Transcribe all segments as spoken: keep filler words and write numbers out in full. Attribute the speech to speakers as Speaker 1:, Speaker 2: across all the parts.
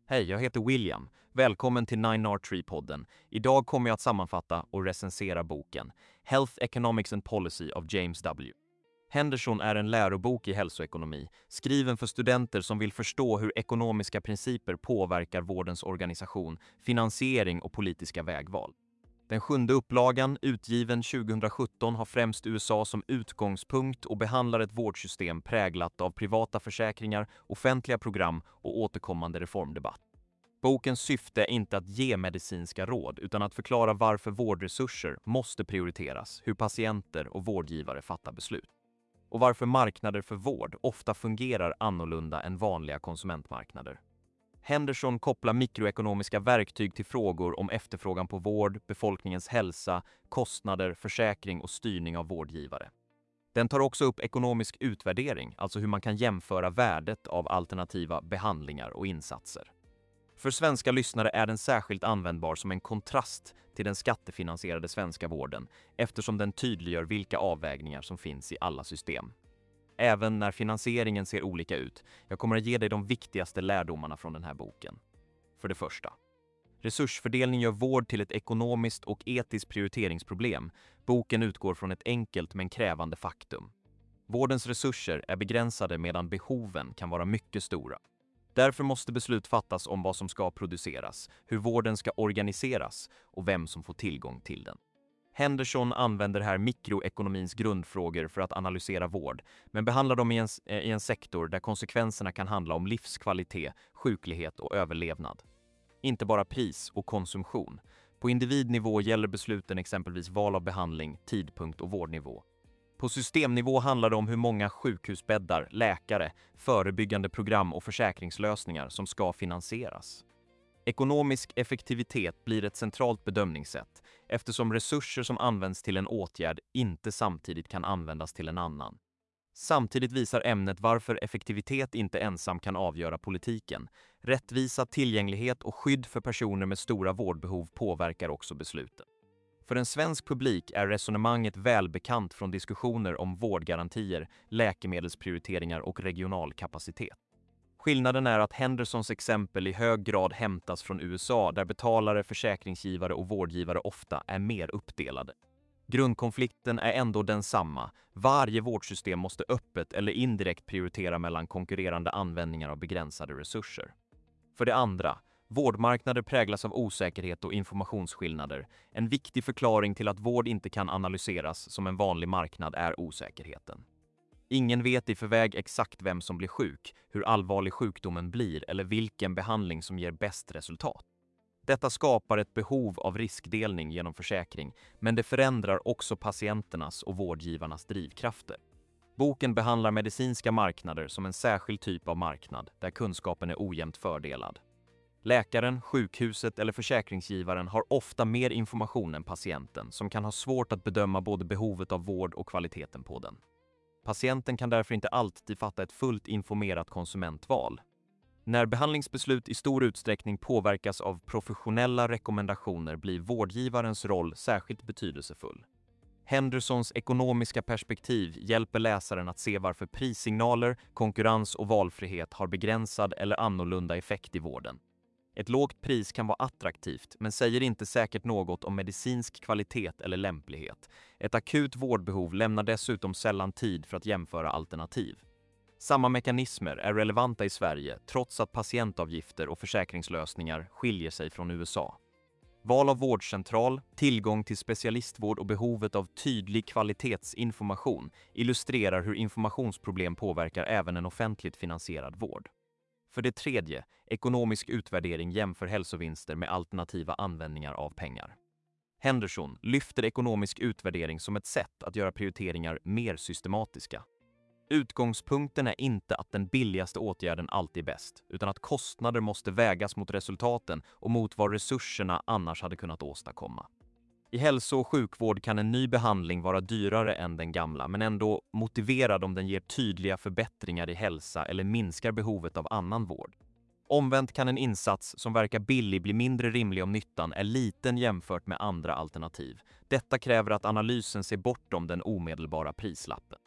Speaker 1: Hej, jag heter William. Välkommen till nine R tre-podden. Idag kommer jag att sammanfatta och recensera boken Health Economics and Policy av James W. Henderson är en lärobok i hälsoekonomi, skriven för studenter som vill förstå hur ekonomiska principer påverkar vårdens organisation, finansiering och politiska vägval. Den sjunde upplagan, utgiven tjugohundrasjutton, har främst U S A som utgångspunkt och behandlar ett vårdsystem präglat av privata försäkringar, offentliga program och återkommande reformdebatt. Bokens syfte är inte att ge medicinska råd utan att förklara varför vårdresurser måste prioriteras, hur patienter och vårdgivare fattar beslut och varför marknader för vård ofta fungerar annorlunda än vanliga konsumentmarknader. Henderson kopplar mikroekonomiska verktyg till frågor om efterfrågan på vård, befolkningens hälsa, kostnader, försäkring och styrning av vårdgivare. Den tar också upp ekonomisk utvärdering, alltså hur man kan jämföra värdet av alternativa behandlingar och insatser. För svenska lyssnare är den särskilt användbar som en kontrast till den skattefinansierade svenska vården, eftersom den tydliggör vilka avvägningar som finns i alla system. Även när finansieringen ser olika ut. Jag kommer att ge dig de viktigaste lärdomarna från den här boken. För det första. Resursfördelning gör vård till ett ekonomiskt och etiskt prioriteringsproblem. Boken utgår från ett enkelt men krävande faktum. Vårdens resurser är begränsade medan behoven kan vara mycket stora. Därför måste beslut fattas om vad som ska produceras, hur vården ska organiseras och vem som får tillgång till den. Henderson använder här mikroekonomins grundfrågor för att analysera vård, men behandlar dem i en, i en sektor där konsekvenserna kan handla om livskvalitet, sjuklighet och överlevnad. Inte bara pris och konsumtion. På individnivå gäller besluten exempelvis val av behandling, tidpunkt och vårdnivå. På systemnivå handlar det om hur många sjukhusbäddar, läkare, förebyggande program och försäkringslösningar som ska finansieras. Ekonomisk effektivitet blir ett centralt bedömningssätt eftersom resurser som används till en åtgärd inte samtidigt kan användas till en annan. Samtidigt visar ämnet varför effektivitet inte ensam kan avgöra politiken. Rättvisa, tillgänglighet och skydd för personer med stora vårdbehov påverkar också besluten. För en svensk publik är resonemanget välbekant från diskussioner om vårdgarantier, läkemedelsprioriteringar och regional kapacitet. Skillnaden är att Hendersons exempel i hög grad hämtas från U S A där betalare, försäkringsgivare och vårdgivare ofta är mer uppdelade. Grundkonflikten är ändå densamma. Varje vårdsystem måste öppet eller indirekt prioritera mellan konkurrerande användningar av begränsade resurser. För det andra, vårdmarknader präglas av osäkerhet och informationsskillnader. En viktig förklaring till att vård inte kan analyseras som en vanlig marknad är osäkerheten. Ingen vet i förväg exakt vem som blir sjuk, hur allvarlig sjukdomen blir eller vilken behandling som ger bäst resultat. Detta skapar ett behov av riskdelning genom försäkring, men det förändrar också patienternas och vårdgivarnas drivkrafter. Boken behandlar medicinska marknader som en särskild typ av marknad där kunskapen är ojämnt fördelad. Läkaren, sjukhuset eller försäkringsgivaren har ofta mer information än patienten som kan ha svårt att bedöma både behovet av vård och kvaliteten på den. Patienten kan därför inte alltid fatta ett fullt informerat konsumentval. När behandlingsbeslut i stor utsträckning påverkas av professionella rekommendationer blir vårdgivarens roll särskilt betydelsefull. Hendersons ekonomiska perspektiv hjälper läsaren att se varför prissignaler, konkurrens och valfrihet har begränsad eller annorlunda effekt i vården. Ett lågt pris kan vara attraktivt men säger inte säkert något om medicinsk kvalitet eller lämplighet. Ett akut vårdbehov lämnar dessutom sällan tid för att jämföra alternativ. Samma mekanismer är relevanta i Sverige trots att patientavgifter och försäkringslösningar skiljer sig från U S A. Val av vårdcentral, tillgång till specialistvård och behovet av tydlig kvalitetsinformation illustrerar hur informationsproblem påverkar även en offentligt finansierad vård. För det tredje, ekonomisk utvärdering jämför hälsovinster med alternativa användningar av pengar. Henderson lyfter ekonomisk utvärdering som ett sätt att göra prioriteringar mer systematiska. Utgångspunkten är inte att den billigaste åtgärden alltid är bäst, utan att kostnader måste vägas mot resultaten och mot vad resurserna annars hade kunnat åstadkomma. I hälso- och sjukvård kan en ny behandling vara dyrare än den gamla, men ändå motiverad om den ger tydliga förbättringar i hälsa eller minskar behovet av annan vård. Omvänt kan en insats som verkar billig bli mindre rimlig om nyttan är liten jämfört med andra alternativ. Detta kräver att analysen ser bortom den omedelbara prislappen.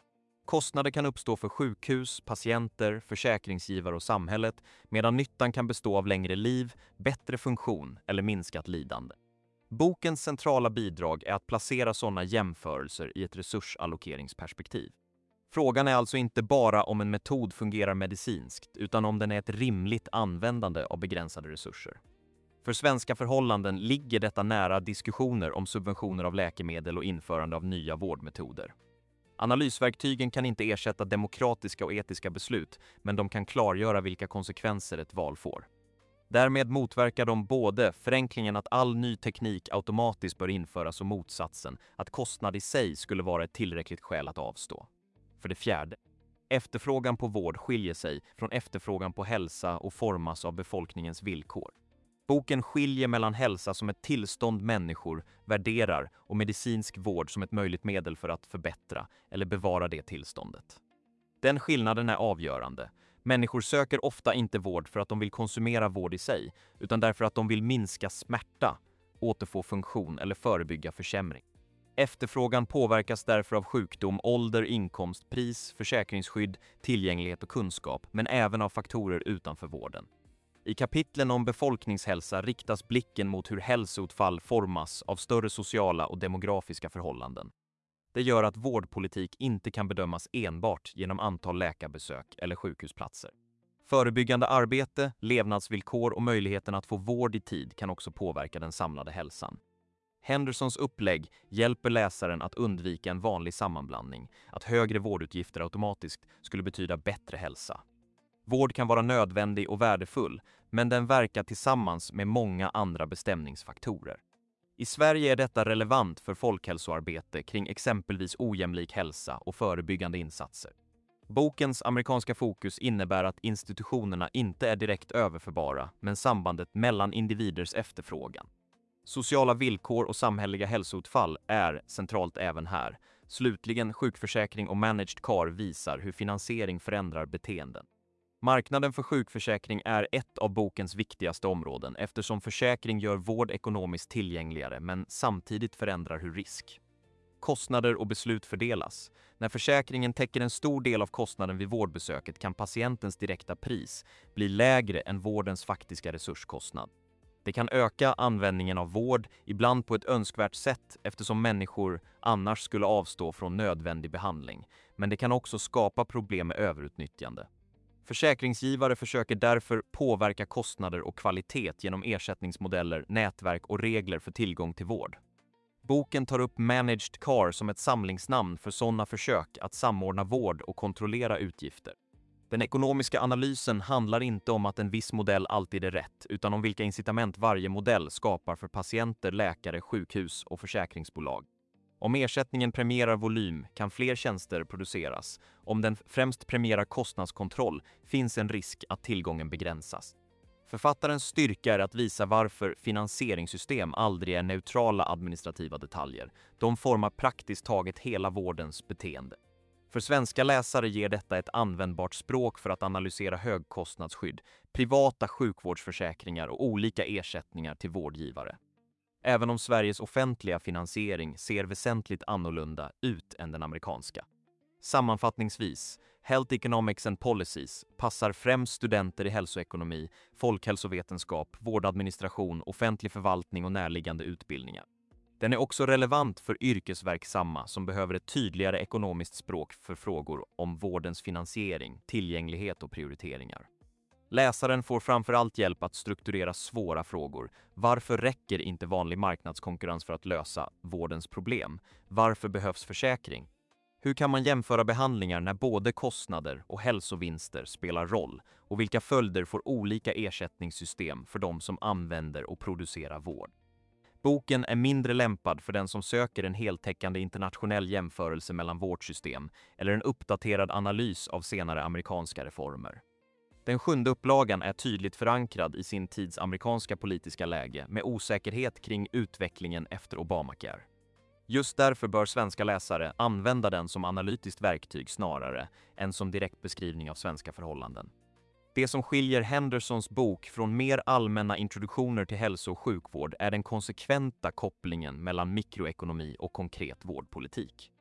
Speaker 1: Kostnader kan uppstå för sjukhus, patienter, försäkringsgivare och samhället, medan nyttan kan bestå av längre liv, bättre funktion eller minskat lidande. Bokens centrala bidrag är att placera sådana jämförelser i ett resursallokeringsperspektiv. Frågan är alltså inte bara om en metod fungerar medicinskt, utan om den är ett rimligt användande av begränsade resurser. För svenska förhållanden ligger detta nära diskussioner om subventioner av läkemedel och införande av nya vårdmetoder. Analysverktygen kan inte ersätta demokratiska och etiska beslut, men de kan klargöra vilka konsekvenser ett val får. Därmed motverkar de både förenklingen att all ny teknik automatiskt bör införas och motsatsen, att kostnad i sig skulle vara ett tillräckligt skäl att avstå. För det fjärde, efterfrågan på vård skiljer sig från efterfrågan på hälsa och formas av befolkningens villkor. Boken skiljer mellan hälsa som ett tillstånd människor värderar och medicinsk vård som ett möjligt medel för att förbättra eller bevara det tillståndet. Den skillnaden är avgörande. Människor söker ofta inte vård för att de vill konsumera vård i sig, utan därför att de vill minska smärta, återfå funktion eller förebygga försämring. Efterfrågan påverkas därför av sjukdom, ålder, inkomst, pris, försäkringsskydd, tillgänglighet och kunskap, men även av faktorer utanför vården. I kapitlen om befolkningshälsa riktas blicken mot hur hälsoutfall formas av större sociala och demografiska förhållanden. Det gör att vårdpolitik inte kan bedömas enbart genom antal läkarbesök eller sjukhusplatser. Förebyggande arbete, levnadsvillkor och möjligheten att få vård i tid kan också påverka den samlade hälsan. Hendersons upplägg hjälper läsaren att undvika en vanlig sammanblandning, att högre vårdutgifter automatiskt skulle betyda bättre hälsa. Vård kan vara nödvändig och värdefull, men den verkar tillsammans med många andra bestämningsfaktorer. I Sverige är detta relevant för folkhälsoarbete kring exempelvis ojämlik hälsa och förebyggande insatser. Bokens amerikanska fokus innebär att institutionerna inte är direkt överförbara, men sambandet mellan individers efterfrågan. Sociala villkor och samhälleliga hälsoutfall är centralt även här. Slutligen, sjukförsäkring och managed care visar hur finansiering förändrar beteenden. Marknaden för sjukförsäkring är ett av bokens viktigaste områden eftersom försäkring gör vård ekonomiskt tillgängligare men samtidigt förändrar hur risk, kostnader och beslut fördelas. När försäkringen täcker en stor del av kostnaden vid vårdbesöket kan patientens direkta pris bli lägre än vårdens faktiska resurskostnad. Det kan öka användningen av vård, ibland på ett önskvärt sätt eftersom människor annars skulle avstå från nödvändig behandling, men det kan också skapa problem med överutnyttjande. Försäkringsgivare försöker därför påverka kostnader och kvalitet genom ersättningsmodeller, nätverk och regler för tillgång till vård. Boken tar upp managed care som ett samlingsnamn för sådana försök att samordna vård och kontrollera utgifter. Den ekonomiska analysen handlar inte om att en viss modell alltid är rätt, utan om vilka incitament varje modell skapar för patienter, läkare, sjukhus och försäkringsbolag. Om ersättningen premierar volym kan fler tjänster produceras. Om den främst premierar kostnadskontroll finns en risk att tillgången begränsas. Författarens styrka är att visa varför finansieringssystem aldrig är neutrala administrativa detaljer. De formar praktiskt taget hela vårdens beteende. För svenska läsare ger detta ett användbart språk för att analysera högkostnadsskydd, privata sjukvårdsförsäkringar och olika ersättningar till vårdgivare. Även om Sveriges offentliga finansiering ser väsentligt annorlunda ut än den amerikanska. Sammanfattningsvis, Health Economics and Policies passar främst studenter i hälsoekonomi, folkhälsovetenskap, vårdadministration, offentlig förvaltning och närliggande utbildningar. Den är också relevant för yrkesverksamma som behöver ett tydligare ekonomiskt språk för frågor om vårdens finansiering, tillgänglighet och prioriteringar. Läsaren får framförallt hjälp att strukturera svåra frågor. Varför räcker inte vanlig marknadskonkurrens för att lösa vårdens problem? Varför behövs försäkring? Hur kan man jämföra behandlingar när både kostnader och hälsovinster spelar roll? Och vilka följder får olika ersättningssystem för de som använder och producerar vård? Boken är mindre lämpad för den som söker en heltäckande internationell jämförelse mellan vårdsystem eller en uppdaterad analys av senare amerikanska reformer. Den sjunde upplagan är tydligt förankrad i sin tids amerikanska politiska läge med osäkerhet kring utvecklingen efter Obamacare. Just därför bör svenska läsare använda den som analytiskt verktyg snarare än som direkt beskrivning av svenska förhållanden. Det som skiljer Hendersons bok från mer allmänna introduktioner till hälso- och sjukvård är den konsekventa kopplingen mellan mikroekonomi och konkret vårdpolitik.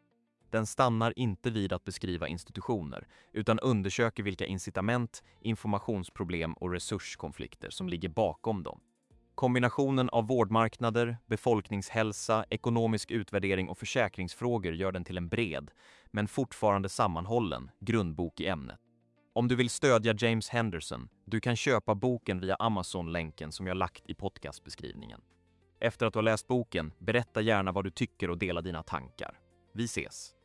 Speaker 1: Den stannar inte vid att beskriva institutioner, utan undersöker vilka incitament, informationsproblem och resurskonflikter som ligger bakom dem. Kombinationen av vårdmarknader, befolkningshälsa, ekonomisk utvärdering och försäkringsfrågor gör den till en bred, men fortfarande sammanhållen, grundbok i ämnet. Om du vill stödja James Henderson, du kan köpa boken via Amazon-länken som jag lagt i podcastbeskrivningen. Efter att du har läst boken, berätta gärna vad du tycker och dela dina tankar. Vi ses!